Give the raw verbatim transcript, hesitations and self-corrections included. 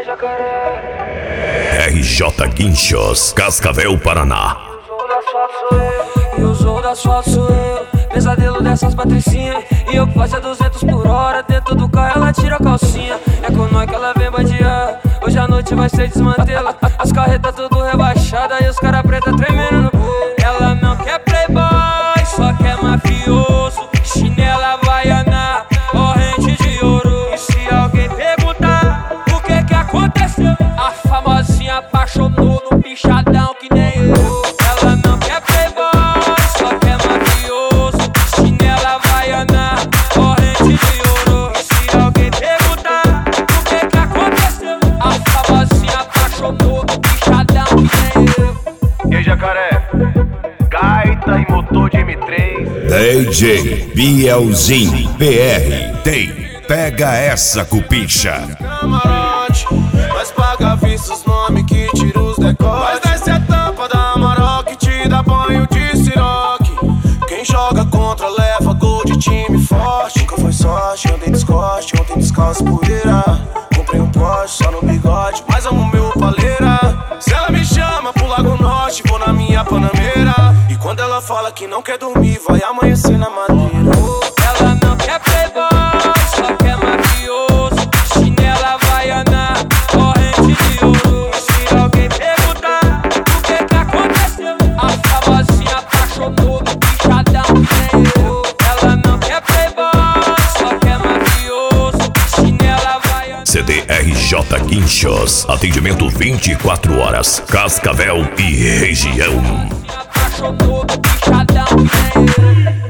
R J Guinchos, Cascavel, Paraná. E o som das fotos sou eu, pesadelo dessas patricinhas. E eu que faço a duzentos por hora, dentro do carro ela tira a calcinha. É com nós que ela vem bandear, hoje a noite vai ser desmantela. As carretas tudo rebaixadas e os cara preta tremendo no peito. Ela não quer playboy, só quer mafioso. Chinela havaiana, corrente de ouro. E se alguém perguntar o que que aconteceu, a famosinha apaixonou no bichadão que nem eu. Ela não quer playboy, só quer mafioso. Chinela havaiana, corrente de ouro. E se alguém perguntar o que que aconteceu, a famosinha apaixonou no bichadão que nem eu. E aí, Jacaré? Gaita e motor de M três. D J Bielzinho P R tem Pega Essa Cupincha. Camarote, mas paga vista os nomes que tira os decotes. Mas desce a tampa da Amarok que te dá banho de siroque. Quem joga contra leva gol de time forte. Nunca foi sorte, ontem descoste, ontem descalço poeira. Comprei um Porsche só no bigode, mas amo meu paleira. Se ela me chama pro Lago Norte, vou na minha Panameira. E quando ela fala que não quer dormir, vai amanhecer na madeira. Ela não quer playboy, só quer mafioso. Chinela havaiana, corrente de ouro. E se alguém perguntar o que que aconteceu, a famosinha apaixonou no bichadão que nem eu. Ela não quer playboy, só quer mafioso. Chinela havaiana. C D R J Guinchos, atendimento vinte e quatro horas, Cascavel e região. Apaixonou no bichadão que nem eu.